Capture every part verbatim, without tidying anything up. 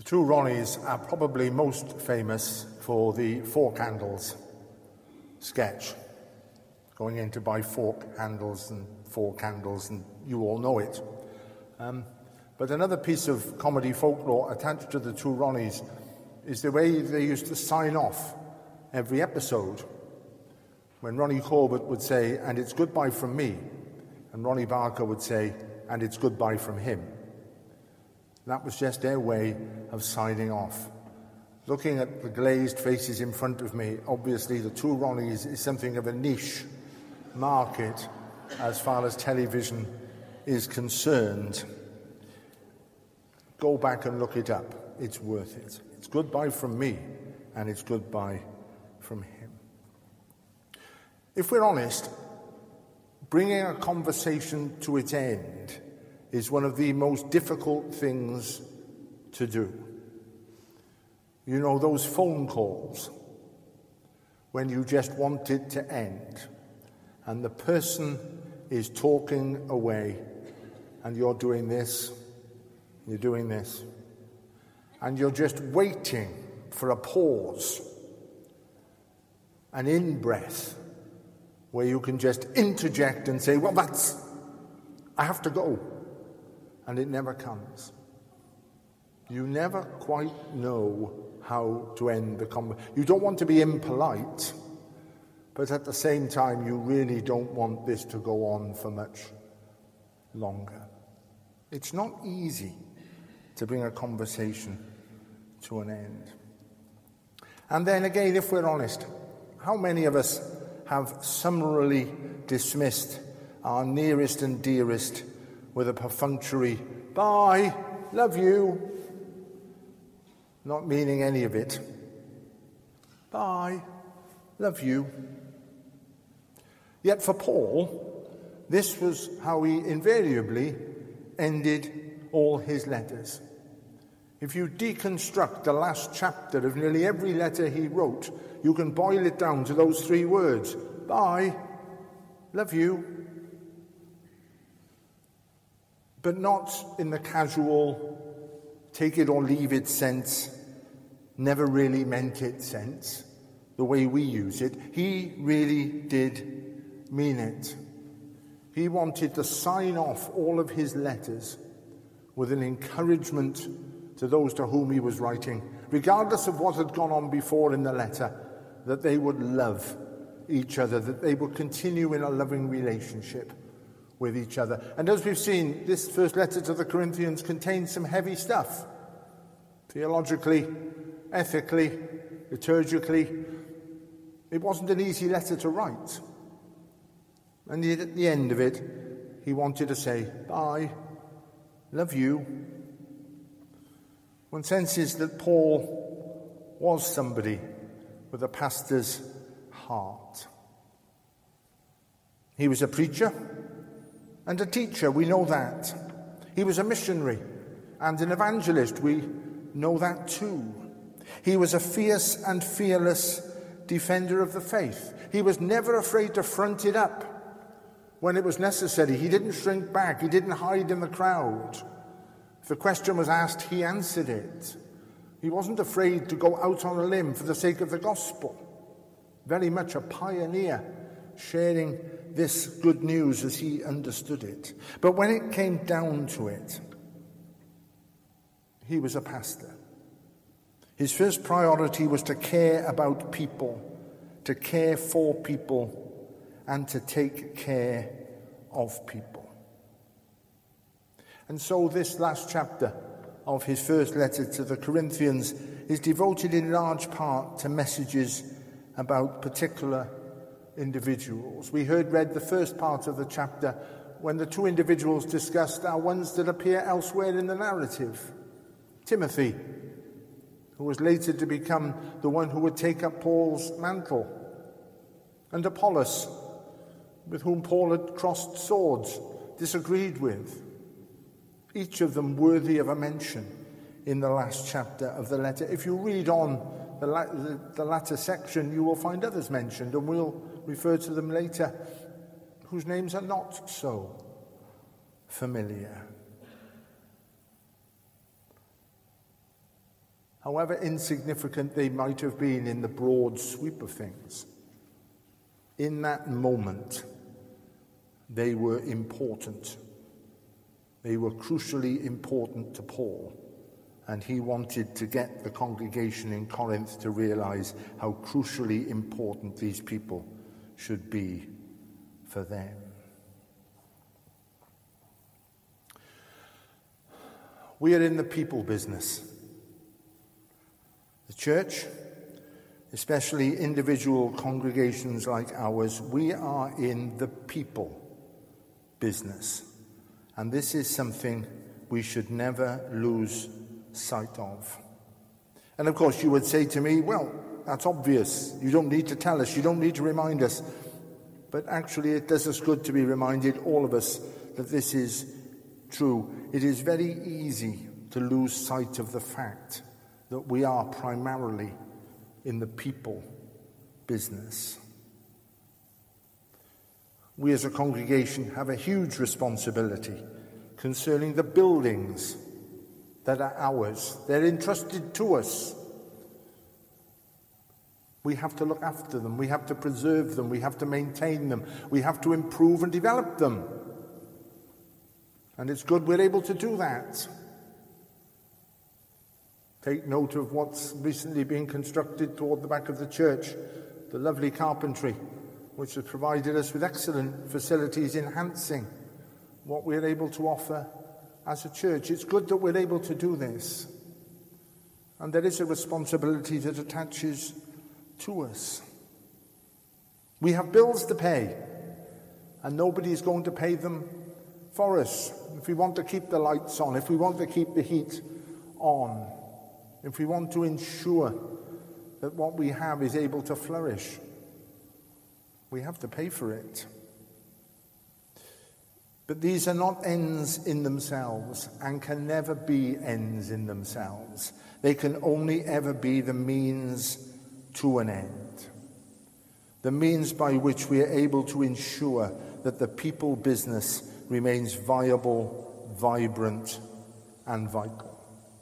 The two Ronnies are probably most famous for the fork handles sketch. Going in to buy fork handles and fork handles, and you all know it. Um, but another piece of comedy folklore attached to the two Ronnies is the way they used to sign off every episode. When Ronnie Corbett would say, "And it's goodbye from me," and Ronnie Barker would say, "And it's goodbye from him." That was just their way of signing off. Looking at the glazed faces in front of me, obviously the two Ronnies is something of a niche market as far as television is concerned. Go back and look it up. It's worth it. It's goodbye from me, and it's goodbye from him. If we're honest, bringing a conversation to its end is one of the most difficult things to do. You know, those phone calls when you just want it to end and the person is talking away and you're doing this, you're doing this, and you're just waiting for a pause, an in-breath, where you can just interject and say, "Well, that's, I have to go." And it never comes. You never quite know how to end the conversation. You don't want to be impolite, but at the same time, you really don't want this to go on for much longer. It's not easy to bring a conversation to an end. And then again, if we're honest, how many of us have summarily dismissed our nearest and dearest with a perfunctory, "Bye, love you," not meaning any of it. "Bye, love you." Yet for Paul, this was how he invariably ended all his letters. If you deconstruct the last chapter of nearly every letter he wrote, you can boil it down to those three words: "Bye, love you." But not in the casual, take it or leave it sense, never really meant it sense, the way we use it. He really did mean it. He wanted to sign off all of his letters with an encouragement to those to whom he was writing, regardless of what had gone on before in the letter, that they would love each other, that they would continue in a loving relationship with each other. And as we've seen, this first letter to the Corinthians contains some heavy stuff. Theologically, ethically, liturgically, it wasn't an easy letter to write. And yet at the end of it, he wanted to say, "Bye, love you." One senses that Paul was somebody with a pastor's heart. He was a preacher and a teacher, we know that. He was a missionary and an evangelist, we know that too. He was a fierce and fearless defender of the faith. He was never afraid to front it up when it was necessary. He didn't shrink back, he didn't hide in the crowd. If the question was asked, he answered it. He wasn't afraid to go out on a limb for the sake of the gospel. Very much a pioneer, sharing this good news as he understood it. But when it came down to it, he was a pastor. His first priority was to care about people, to care for people, and to take care of people. And so this last chapter of his first letter to the Corinthians is devoted in large part to messages about particular individuals. We heard read the first part of the chapter when the two individuals discussed are ones that appear elsewhere in the narrative. Timothy, who was later to become the one who would take up Paul's mantle, and Apollos, with whom Paul had crossed swords, disagreed with. Each of them worthy of a mention in the last chapter of the letter. If you read on the, la- the, the latter section, you will find others mentioned, and we'll refer to them later, whose names are not so familiar. however insignificant they might have been in the broad sweep of things. In that moment, they were important. They were crucially important to Paul, and he wanted to get the congregation in Corinth to realize how crucially important these people should be for them. We are in the people business. The church, especially individual congregations like ours, we are in the people business. And this is something we should never lose sight of. And of course you would say to me, well, that's obvious. You don't need to tell us. You don't need to remind us. But actually it does us good to be reminded, all of us, that this is true. It is very easy to lose sight of the fact that we are primarily in the people business. We as a congregation have a huge responsibility concerning the buildings that are ours. They're entrusted to us. We have to look after them. We have to preserve them. We have to maintain them. We have to improve and develop them. And it's good we're able to do that. Take note of what's recently been constructed toward the back of the church, the lovely carpentry, which has provided us with excellent facilities enhancing what we're able to offer as a church. It's good that we're able to do this. And there is a responsibility that attaches to us. We have bills to pay, and nobody is going to pay them for us. If we want to keep the lights on, if we want to keep the heat on, if we want to ensure that what we have is able to flourish, we have to pay for it. But these are not ends in themselves and can never be ends in themselves. They can only ever be the means to an end. The means by which we are able to ensure that the people business remains viable, vibrant, and vital.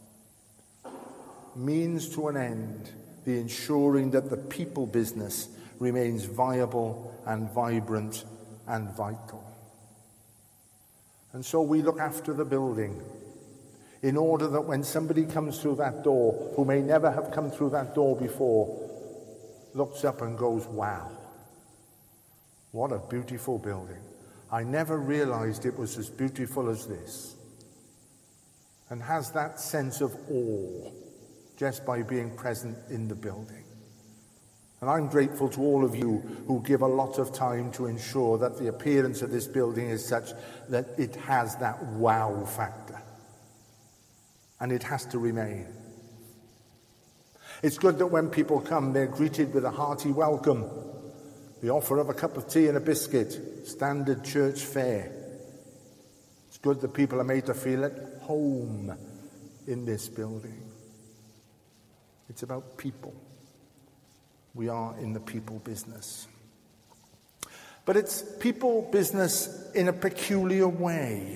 Means to an end, the ensuring that the people business remains viable and vibrant and vital. And so we look after the building in order that when somebody comes through that door, who may never have come through that door before, looks up and goes, wow, what a beautiful building. I never realized it was as beautiful as this. And has that sense of awe just by being present in the building. And I'm grateful to all of you who give a lot of time to ensure that the appearance of this building is such that it has that wow factor. And it has to remain. It's good that when people come, they're greeted with a hearty welcome, the offer of a cup of tea and a biscuit, standard church fare. It's good that people are made to feel at home in this building. It's about people. We are in the people business. But it's people business in a peculiar way.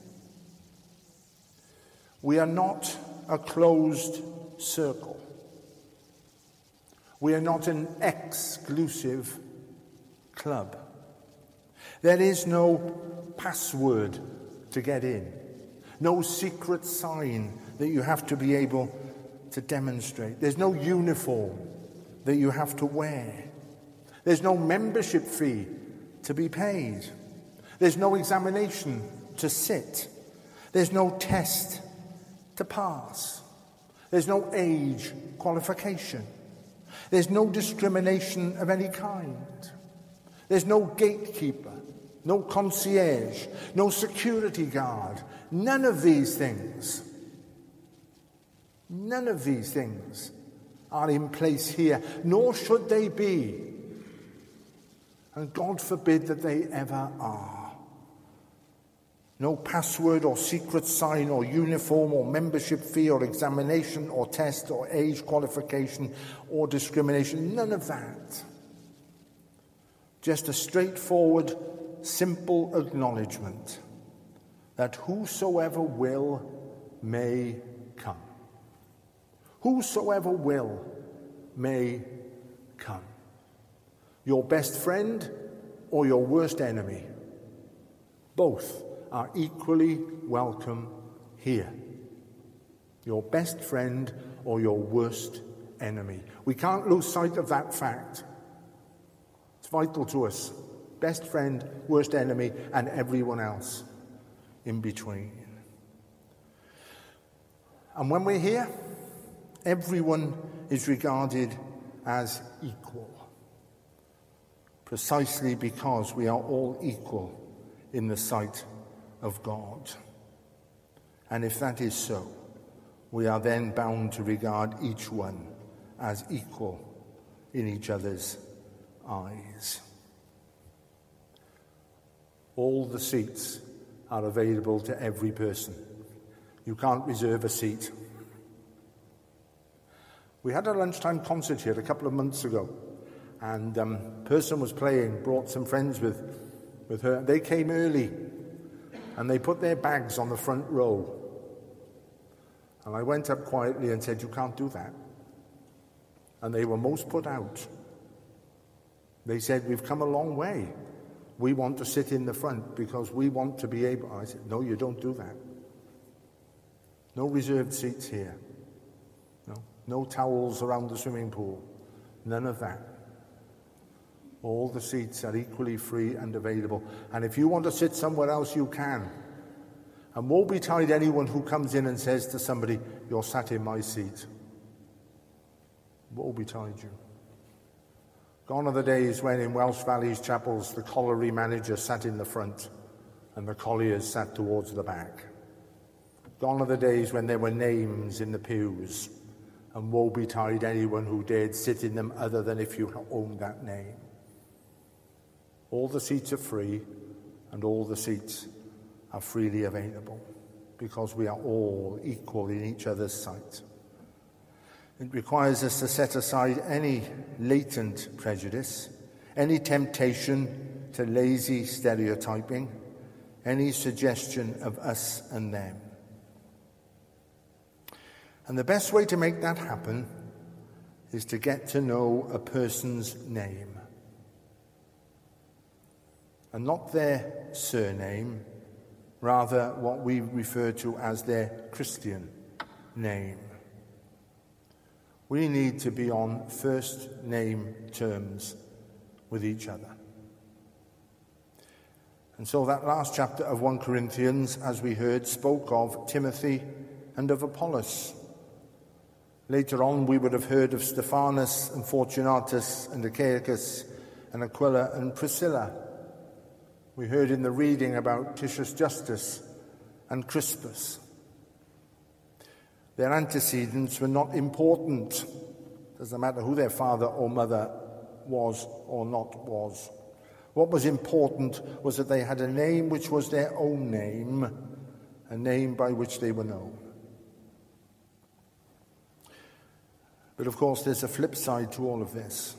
We are not a closed circle. We are not an exclusive club. There is no password to get in, no secret sign that you have to be able to demonstrate. There's no uniform that you have to wear. There's no membership fee to be paid. There's no examination to sit. There's no test to pass. There's no age qualification. There's no discrimination of any kind. There's no gatekeeper, no concierge, no security guard. None of these things, none of these things are in place here, nor should they be. And God forbid that they ever are. No password or secret sign or uniform or membership fee or examination or test or age qualification or discrimination. None of that. Just a straightforward, simple acknowledgement that whosoever will may come. Whosoever will may come. Your best friend or your worst enemy, both are equally welcome here. Your best friend or your worst enemy. We can't lose sight of that fact. It's vital to us. Best friend, worst enemy, and everyone else in between. And when we're here, everyone is regarded as equal, precisely because we are all equal in the sight of God. And if that is so, we are then bound to regard each one as equal in each other's eyes. All the seats are available to every person. You can't reserve a seat. We had a lunchtime concert here a couple of months ago, and um, a person was playing, brought some friends with, with her. They came early, and they put their bags on the front row. And I went up quietly and said, "You can't do that." And they were most put out. They said, "We've come a long way. We want to sit in the front because we want to be able..." I said, "No, you don't do that. No reserved seats here. No, no towels around the swimming pool. None of that. All the seats are equally free and available. And if you want to sit somewhere else, you can. And woe betide anyone who comes in and says to somebody, 'You're sat in my seat.' Woe betide you." Gone are the days when in Welsh Valley's chapels the colliery manager sat in the front and the colliers sat towards the back. Gone are the days when there were names in the pews, and woe betide anyone who dared sit in them other than if you owned that name. All the seats are free, and all the seats are freely available, because we are all equal in each other's sight. It requires us to set aside any latent prejudice, any temptation to lazy stereotyping, any suggestion of us and them. And the best way to make that happen is to get to know a person's name. And not their surname, rather what we refer to as their Christian name. We need to be on first name terms with each other. And so that last chapter of First Corinthians, as we heard, spoke of Timothy and of Apollos. Later on, we would have heard of Stephanas and Fortunatus and Achaicus and Aquila and Priscilla. We heard in the reading about Titius Justus and Crispus. Their antecedents were not important. Doesn't matter who their father or mother was or not was. What was important was that they had a name which was their own name, a name by which they were known. But of course, there's a flip side to all of this.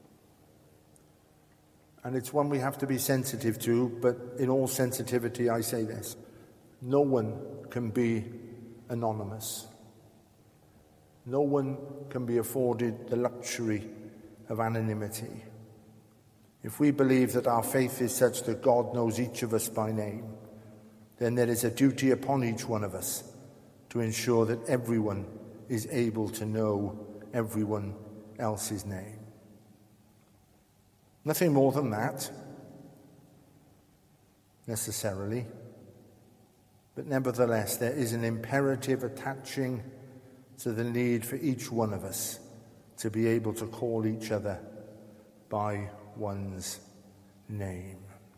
And it's one we have to be sensitive to, but in all sensitivity, I say this. No one can be anonymous. No one can be afforded the luxury of anonymity. If we believe that our faith is such that God knows each of us by name, then there is a duty upon each one of us to ensure that everyone is able to know everyone else's name. Nothing more than that, necessarily. But nevertheless, there is an imperative attaching to the need for each one of us to be able to call each other by one's name.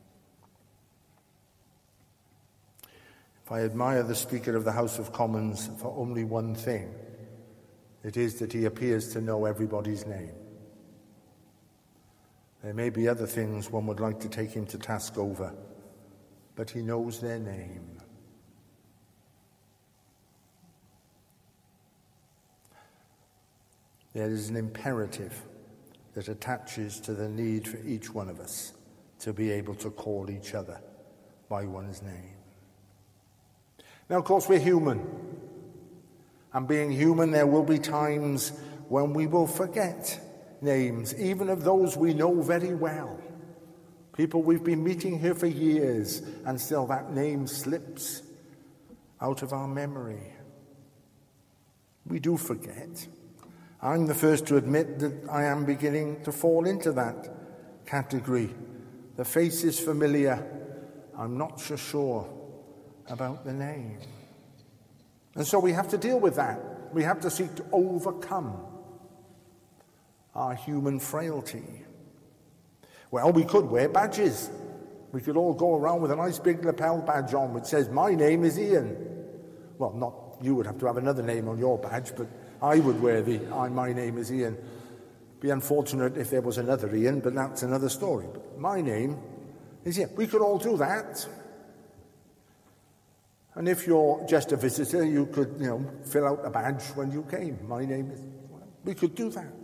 If I admire the Speaker of the House of Commons for only one thing, it is that he appears to know everybody's name. There may be other things one would like to take him to task over, but he knows their name. There is an imperative that attaches to the need for each one of us to be able to call each other by one's name. Now, of course, we're human. And being human, there will be times when we will forget names, even of those we know very well. People we've been meeting here for years, and still that name slips out of our memory. We do forget. I'm the first to admit that I am beginning to fall into that category. The face is familiar. I'm not so sure about the name. And so we have to deal with that. We have to seek to overcome our human frailty. Well, we could wear badges. We could all go around with a nice big lapel badge on which says, "My name is Ian." Well, not you would have to have another name on your badge, but I would wear the I, "My name is Ian." Be unfortunate if there was another Ian, but that's another story. But my name is Ian. We could all do that. And if you're just a visitor, you could, you know, fill out a badge when you came. My name is... We could do that.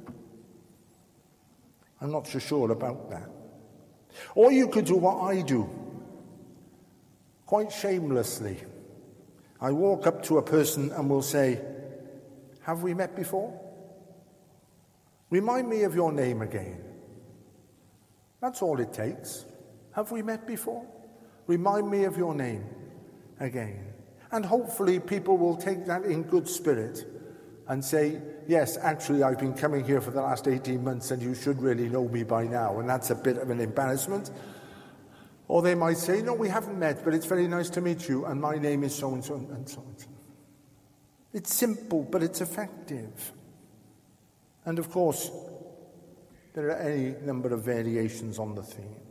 I'm not so sure about that. Or you could do what I do, quite shamelessly. I walk up to a person and will say, "Have we met before? Remind me of your name again." That's all it takes. Have we met before? Remind me of your name again. And hopefully people will take that in good spirit and say, "Yes, actually I've been coming here for the last eighteen months and you should really know me by now, and that's a bit of an embarrassment." Or they might say, "No, we haven't met, but it's very nice to meet you, and my name is so-and-so and so-and-so." It's simple, but it's effective. And of course, there are any number of variations on the theme.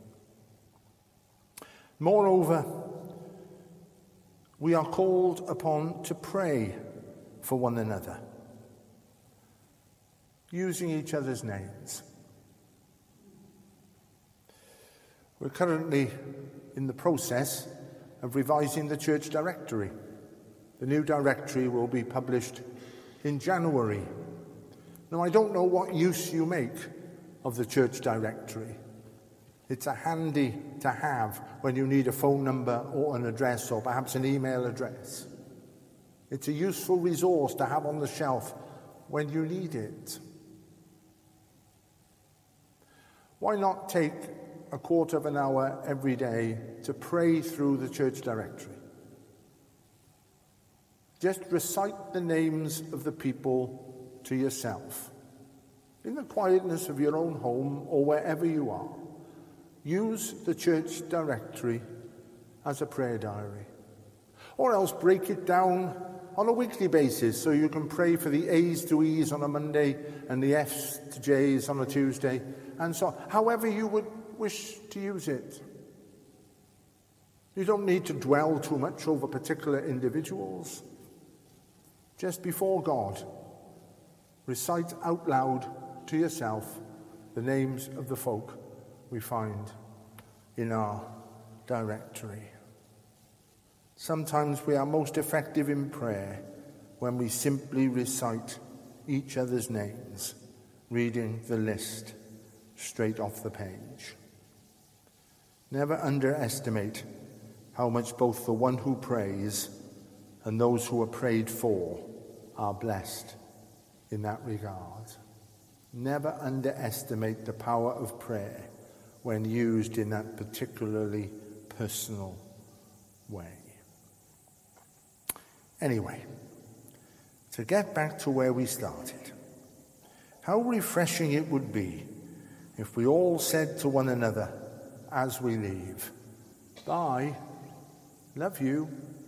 Moreover, we are called upon to pray for one another, using each other's names. We're currently in the process of revising the church directory. The new directory will be published in January. Now, I don't know what use you make of the church directory. It's a handy to have when you need a phone number or an address or perhaps an email address. It's a useful resource to have on the shelf when you need it. Why not take a quarter of an hour every day to pray through the church directory? Just recite the names of the people to yourself, in the quietness of your own home or wherever you are. Use the church directory as a prayer diary. Or else break it down on a weekly basis so you can pray for the A's to E's on a Monday and the F's to J's on a Tuesday, and so on. However you would wish to use it. You don't need to dwell too much over particular individuals. Just before God, recite out loud to yourself the names of the folk we find in our directory. Sometimes we are most effective in prayer when we simply recite each other's names, reading the list straight off the page. Never underestimate how much both the one who prays and those who are prayed for are blessed in that regard. Never underestimate the power of prayer when used in that particularly personal way. Anyway, to get back to where we started, how refreshing it would be if we all said to one another as we leave, "Bye, love you."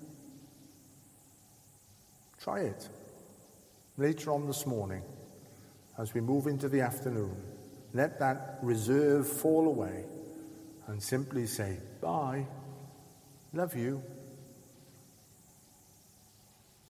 Try it later on this morning as we move into the afternoon. Let that reserve fall away and simply say, "Bye, love you."